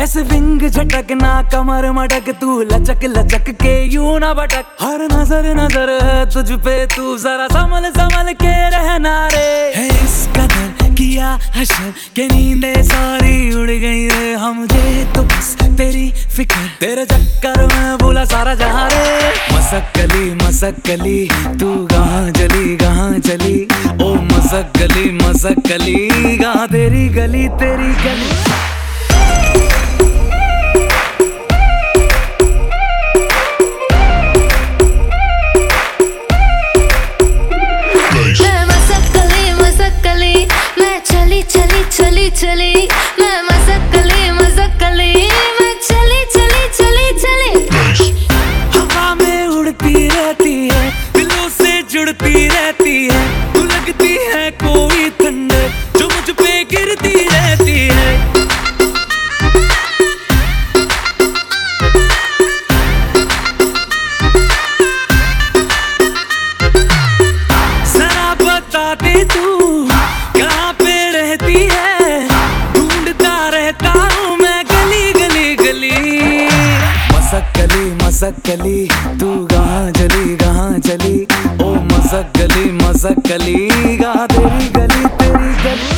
ऐसे विंग झटकना कमर मटक, तू लचक लचक के यूं ना भटक। हर नजर नजर है तुझ पे, तू जरा संभल संभल के रहना रे। है इस कदर किया हशर के नींदे सारी उड़ गई रे। हम मुझे तो बस तेरी फिक्र, तेरे चक्कर में भूला सारा जहां रे। मसक्कली तू कहाँ चली ओ मसक्कली कहाँ तेरी गली तेरी गली। चली मैं मसक्कली मैं चली हवा में उड़ती रहती है, दिलों से जुड़ती रहती है। तू लगती है कोई ठंडे जो मुझ पे गिरती रहती है। जरा बता दे तू कहाँ पे रहती है, मसक्कली तू कहाँ चली ओ मसक्कली कहाँ तेरी गली तेरी गली।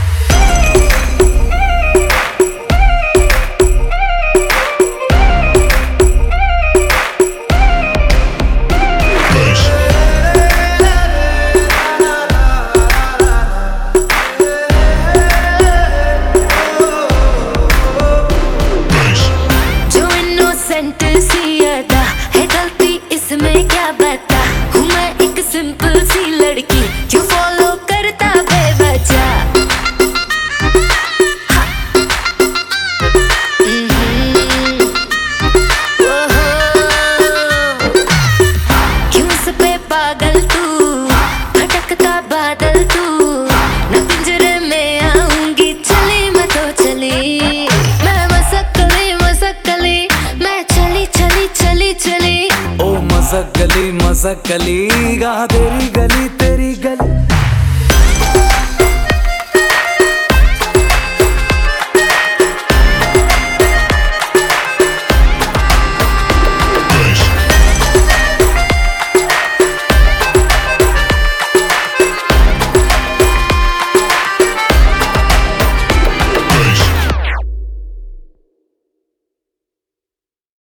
है गलती इसमें क्या बता, हूँ मैं एक सिंपल सी लड़की जो फॉलो करता बेवजह। क्यों इस पे पागल तू, भटकता बादल तू, न पिंजरे में आऊंगी चली मैं तो चली। मैं मसक्कली मैं चली ओ मसक्कली कहाँ तेरी गली तेरी गली।